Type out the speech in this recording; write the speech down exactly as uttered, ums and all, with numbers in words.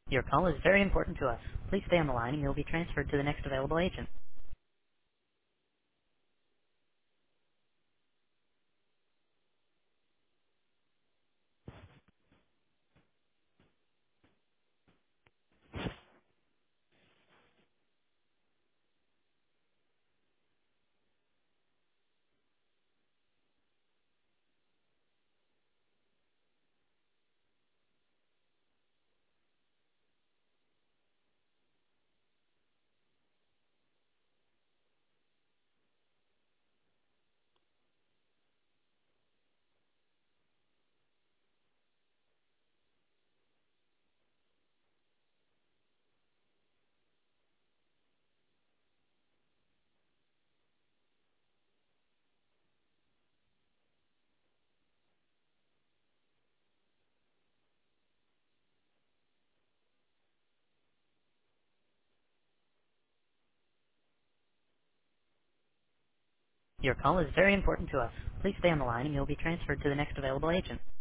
Your call is very important to us. Please stay on the line and you'll be transferred to the next available agent. Your call is very important to us. Please stay on the line and you'll be transferred to the next available agent.